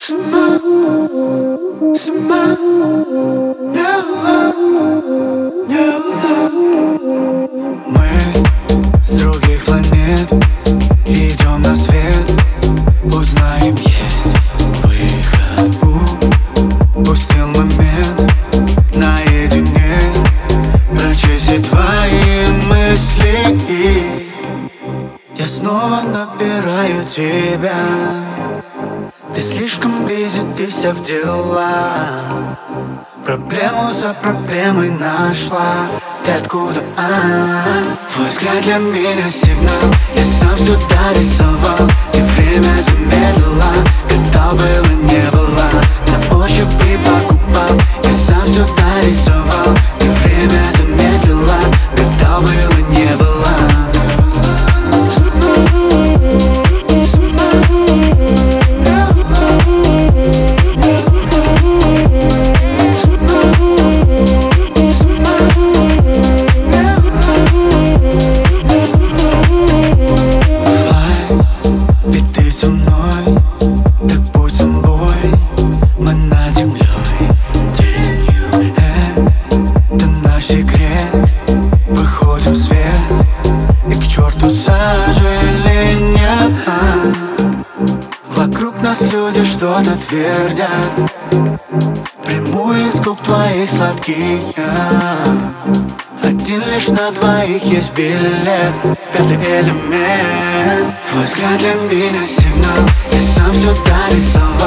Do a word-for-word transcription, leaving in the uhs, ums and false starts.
Сама, сама, не была, не была. Мы с других планет идем на свет, узнаем, есть выход. Упустил момент наедине, прочесть твои мысли, и я снова набираю тебя. Ты слишком бизи, ты вся в дела. Проблему за проблемой нашла. Ты откуда? А-а-а. Твой взгляд для меня сигнал. Я сам сюда рисовал. Ты время замедлила. Гадал, было, не было. На ощупь и покупал. Я сам сюда рисовал. Ты время замедлила. Гадал, было, не было. Выходим в свет, и к черту сожаления. Вокруг нас люди что-то твердят. Приму из губ твоих сладких я. Один лишь на двоих есть билет в пятый элемент. Твой взгляд для меня сигнал. Я сам сюда рисовал.